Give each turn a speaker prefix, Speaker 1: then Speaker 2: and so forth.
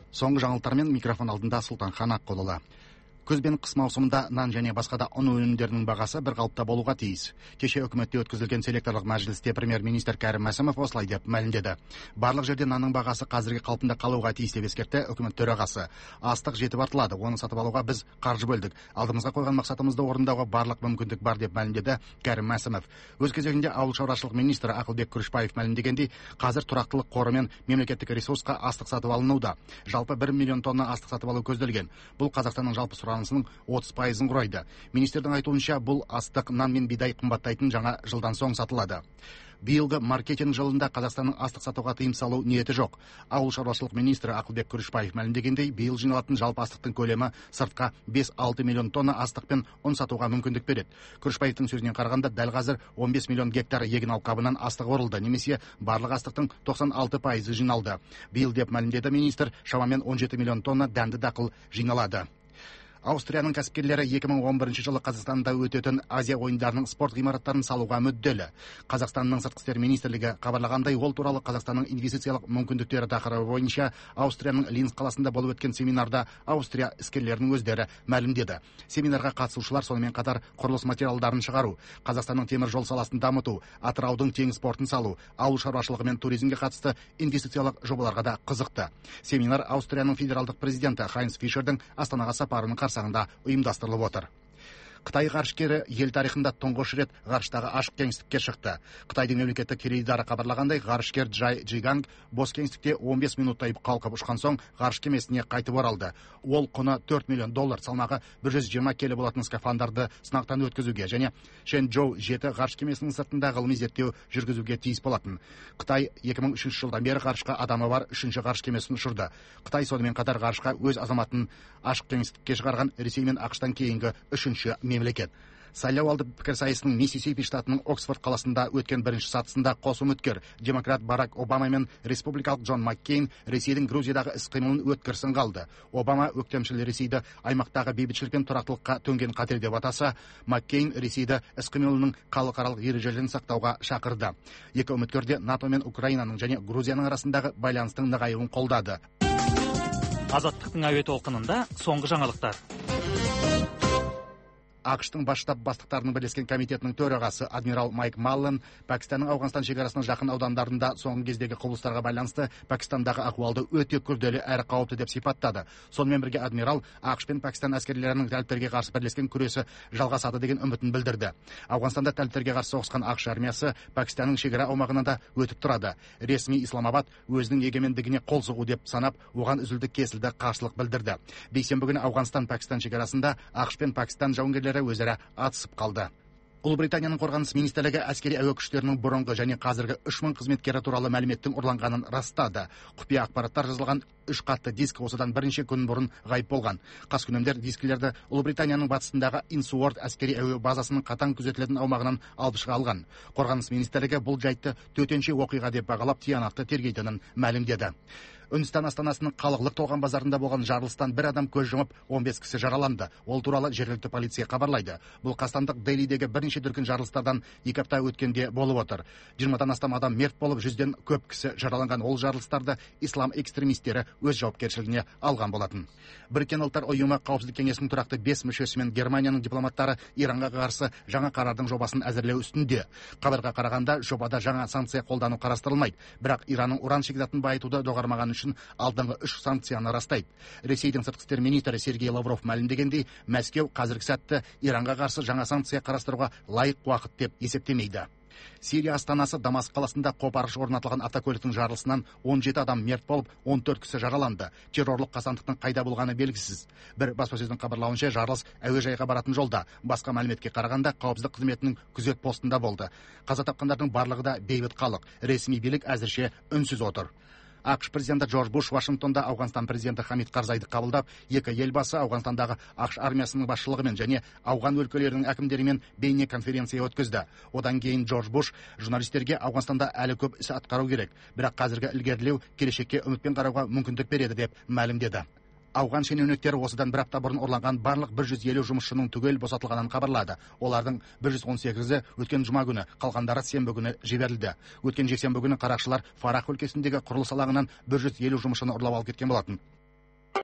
Speaker 1: Соңғы жаңалықтармен микрофон алдында Сұлтанхан Аққолұлы. Күз бен қыс маусымында нан және басқа да ұн өнімдерінің бағасы бір қалыпта болуға тиіс. Кеше үкіметте өткізілген селекторлық мәжілісте премьер-министр Кәрім Мәсімов осылай деп мәлімдеді. Барлық жерде нанның бағасы қазіргі қалпында қалуға тиіс деп ескертті үкімет төрағасы. Астық жетіп артылады, оны сатып алуға біз қаржы бөлдік. Алдымызға қойған мақсатымызды орындауға барлық мүмкіндік бар деп мәлімдеді Кәрім Мәсімов. Өз кезегінде ауыл шаруашылық министрі Ақылбек Күрішбаев мәлімдегендей, қазір тұрақтылық қоры мен мемлекеттік ресурсқа астық сатып алынуда. Жалпы 1 миллион тонна астық сатып алу көзделген. Бұл Қазақстанның жалпы сұранысының 30%-ын құрайды. Министрдің айтуынша, бұл астық, нан мен бидай қымбаттайтын жаңа жылдан соң сатылады. Биылғы маркетинг жылында Қазақстанның астық сатуға тыйым салу ниеті жоқ. Ауыл шаруашылық министрі Ақылбек Күрішбаев мәлімдегендей, биыл жиналатын жалпы астықтың көлемі сыртқа 5-6 миллион тонна астық пен ұн сатуға мүмкіндік береді. Күрішбаевтың сөзінен қарағанда, дәл қазір 15 миллион гектар егін алқабынан астық орылды, немесе барлық астықтың 96% жиналды. Биыл деп мәлімдеді министр, шамамен 17 миллион тонна дәнді дақыл жиналады. Аустрияның кәсіпкерлері 2011 жылы Қазақстанда өтетін Азия ойындарының спорт ғимараттарын салуға мүдделі. Қазақстанның сыртқы істер министрлігі хабарлағандай, ол туралы Қазақстанның инвестициялық мүмкіндіктері тақырыбы бойынша Аустрияның Линц қаласында болып өткен семинарда Аустрия іскерлерінің өздері мәлімдеді. Семинарға қатысушылар сонымен қатар құрылыс материалдарын шығару, Қазақстанның темір жол саласын дамыту, Атыраудың теңіз портын салу, ауыл шаруашылығы мен туризмге қатысты инвестициялық жобаларға да қызықты. Семинар Аустрияның федералдық президенті Хайнц Фишердің Астанаға сапарының қарсаңында ұйымдастырылып отыр. Қытай ғарышкері ел тарихында тұңғыш рет ғарыштағы ашық кеңістікке шықты. Қытайдың мемлекеттік теледидары хабарлағандай, ғарышкер Джай Джиганг бос кеңістікте 15 минуттай қалқып ұшқан соң ғарыш кемесіне қайтып оралды. Ол құны $4 миллион, салмағы 120 келі болатын скафандарды сынақтан өткізуге және Шэньчжоу 7 ғарыш кемесінің сыртында ғылыми зерттеу жүргізуге тиіс болатын. Қытай 2003 жылдан бері ғарышқа адамы бар 3-ші ғарыш кемесін ұшырды. Қытай сонымен қатар ғарышқа өз азаматын ашық кеңістікке шығарған Ресей мен ақш-тан кейінгі 3-ші мемлекет. Сайлау алды пікірсайысының Миссисипи штатының Оксфорд қаласында өткен бірінші сатысында қос үміткер демократ Барак Обама мен республикалық Джон Маккейн Ресейдің Грузиядағы іс-қимылын өткір қалды. Обама өктемшіл Ресейді аймақтағы бейбітшілік пен тұрақтылыққа төнген қатер деп атаса, Маккейн Ресейді іс-қимылының халықаралық ережелерін сақтауға шақырды. Екі үміткер де НАТО мен Украинаның және Грузияның арасындағы байланыстың нығаюын қолдады.
Speaker 2: Азаттықтың әуе толқынында соңғы жаңалықтар.
Speaker 1: ақш-тың бас штаб бастықтарының бірлескен комитетінің төрағасы адмирал Майк Маллен Пәкістанның Ауғанстан шекарасының жақын аудандарында соңғы кездегі құбылыстарға байланысты Пәкістандағы ахуалды өте күрделі әрі қауіпті деп сипаттады. Сонымен бірге адмирал ақш пен Пәкістан әскерилерінің тәліптерге қарсы бірлескен күресі жалғасады деген үмітін білдірді. Ауғанстанда тәліптерге қарсы соғысқан ақш армиясы Пәкістанның шекара аумағынан да өтіп тұрады. Ресми Исламабад өзінің егемендігіне қол соғу деп санап, оған үзілді-кесілді қарсылық білдірді. Бейсенбі күні Ауғанстан-Пәкістан шекарасында ақш пен Пәкістан жауынгерлері өзара атысып қалды. Ұлыбританияның қорғаныс министрлігі әскери әуе күштерінің бұрынғы және қазіргі 3000 қызметкері туралы мәліметтің ұрланғанын растады. Құпия ақпараттар жазылған 3 қатты диск осыдан бірнеше күн бұрын ғайып болған. Қаскүнемдер дискілерді Ұлыбританияның батысындағы Инсуорт әскери әуе базасының қатаң күзетілетін аумағынан алып шыға алған. Қорғаныс министрлігі бұл жайтты төтенше оқиға деп бағалап тиянақты тергейтінін мәлімдеді. Үндістан астанасының қалғылық толған базарында болған жарылыстан бір адам көз жұмып, 15 кісі жараланды. Ол туралы жергілікті полиция хабарлайды. Бұл қастандық Делидегі бірнеше дүркін жарылыстардан 2 апта өткенде болып отыр. 20-дан астам адам мерт болып, 100-ден көп кісі жараланған ол жарылыстарды ислам экстремистері өз жауапкершілігіне алған болатын. Біріккен ұлттар ұйымы қауіпсіздік кеңесінің тұрақты 5 мүшесі мен Германияның дипломаттары Иранға қарсы жаңа қарардың жобасын әзірлеу үстінде. Хабарға қарағанда жобада жаңа санкция қолдану қарастырылмайды, бірақ Иранның уран шикізатын байытуды доғармаған үшін алдыңғы 3 санкцияны растайды. Ресейдің сыртқы істер министрі Сергей Лавров мәлімдегендей, Мәскеу қазіргі сәтті Иранға қарсы жаңа санкция қарастыруға лайық уақыт деп есептемейді. Сирия астанасы Дамаск қаласында қопарыш орнатылған автокөліктің жарылысынан 17 адам мерт болып, 14 кісі жараланды. Террорлық қасандықтың қайда болғаны белгісіз. Бір баспасөздің хабарлауынша жарылыс әуежайға баратын жолда. Басқа мәліметке қарағанда қауіпсіздік қызметінің күзет постында болды. Қаза тапқандардың барлығы да бейбіт халық. Ресми билік әзірше үнсіз отыр. ақш президенті Джордж Буш Вашингтонда Ауғанстан президенті Хамид Карзайды қабылдап, екі елбасы Ауғанстандағы ақш армиясының басшылығымен және ауған өлкелерінің әкімдерімен бейне конференция өткізді. Одан кейін Джордж Буш журналистерге Ауғанстанда әлі көп іс атқару керек, бірақ қазіргі ілгерілеу келешекке үмітпен қарауға мүмкіндік береді деп мәлімдеді. Ауған шенеуніктері осыдан бір апта бұрын ұрланған барлық 150 жұмысшының түгел босатылғанын хабарлады. Олардың 118-і өткен жұма күні, қалғандары сенбі күні жіберілді. Өткен жексенбі күні қарақшылар Фарах өлкесіндегі құрылыс алаңынан 150 жұмысшыны ұрлап алып кеткен болатын.